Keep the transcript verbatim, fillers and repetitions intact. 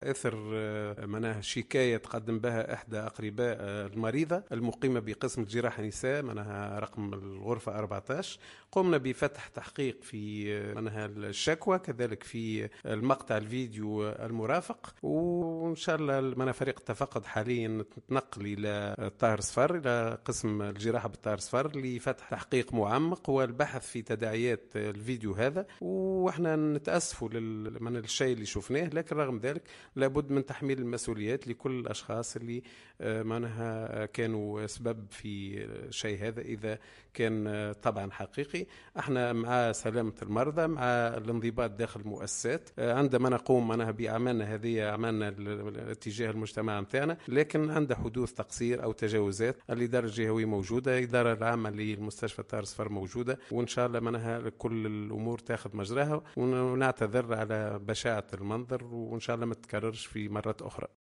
إثر آه، معناها شكاية تقدم بها إحدى أقرباء آه، المريضة المقيمة بقسم الجراحة نساء معناها رقم الغرفة أربعة عشر. قمنا بفتح تحقيق في آه، معناها الشكوى، كذلك في المقطع الفيديو المرافق، وإن شاء الله معناها فريق التفقد حاليا تنقل إلى الطاهر صفر، إلى قسم الجراحة بالطاهر صفر لفتح تحقيق معمق والبحث في تداعيات الفيديو هذا. وإحنا نتأسفوا لل- من الشيء اللي شفناه، لكن رغم ذلك لابد من تحميل المسؤوليات لكل الأشخاص اللي آه، معناها كانوا سبب في الشيء هذا، إذا كان آه، طبعا حقيقي. احنا مع سلامة المرضى، مع الانضباط داخل المؤسسات، آه، عندما نقوم معناها بأعمالنا هذه أعمالنا ال- اتجاه المجتمع متاعنا، لكن عند حدوث تقصير أو تجاوزات الإدارة الجهوية موجودة، الإدارة العامة للمستشفى طاهر صفر موجودة، وإن شاء الله معناها كل الأمور تاخذ مجراها، ونعتذر على بشاعة المنظر، وإن شاء الله ما تتكررش في مرات أخرى.